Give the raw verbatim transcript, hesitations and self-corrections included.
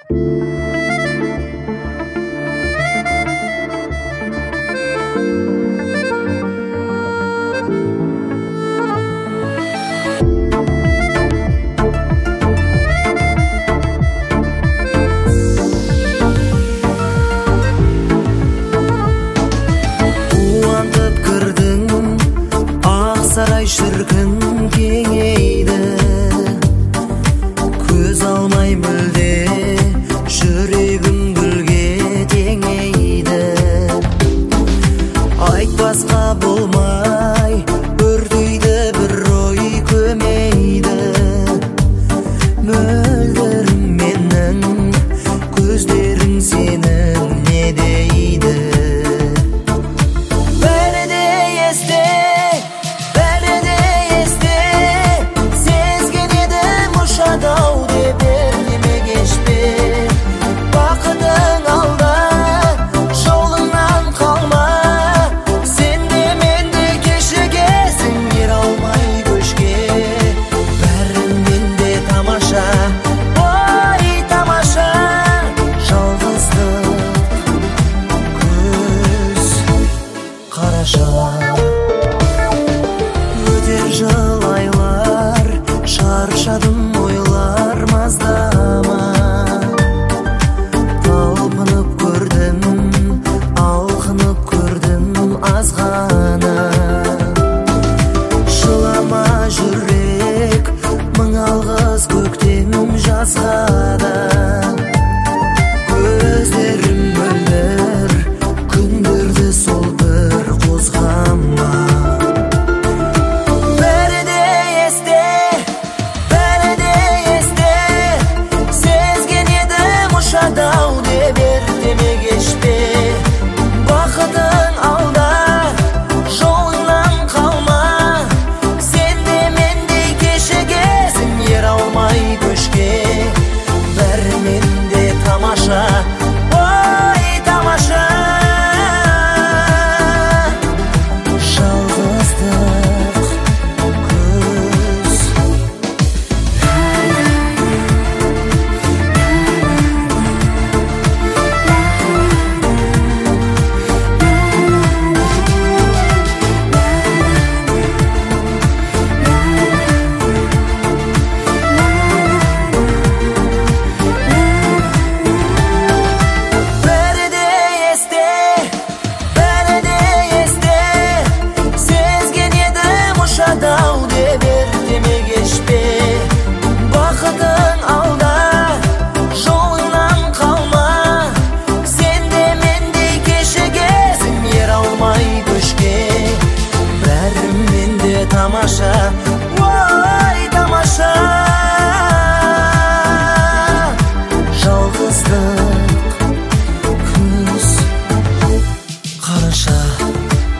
Saray şirkin kengeydi, көз алмай мүлде жүрегім гүлге теңейді. Айтпасқа болмай өртейді бір ой көмейді. Мөлдір менің көздерің сенің не дейді? Өтер жыл айлар, шаршадым ойлар маздама. Талпынып көрдім, алқынып көрдім аз ғана. Жылама жүрек, мың алғыс көктем жазғада. Көздерім мөлдір, күндерді сол бір қозғама. Тамаша, ой, тамаша. Жалғыздық күз қараша.